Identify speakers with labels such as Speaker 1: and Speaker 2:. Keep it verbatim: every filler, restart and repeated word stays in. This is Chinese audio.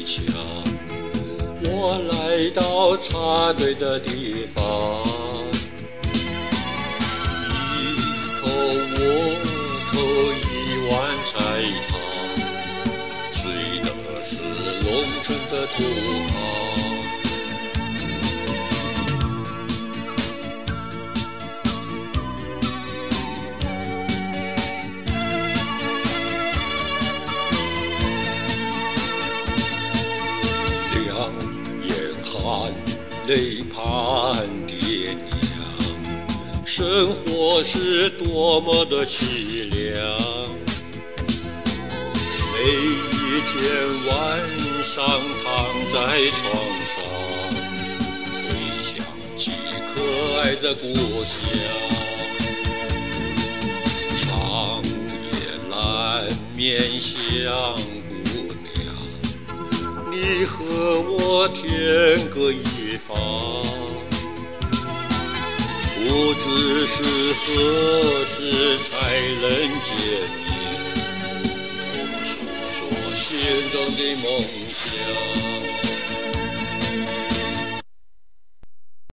Speaker 1: 墙。我来到插队的地方，一口我头一碗菜汤，睡的是龙城的土炕。含泪盼爹娘，生活是多么的凄凉。每一天晚上躺在床上，回想起可爱的故乡。长夜难眠想姑娘，你和我天各一方，不知是何时才能见面，同诉说心中的梦想。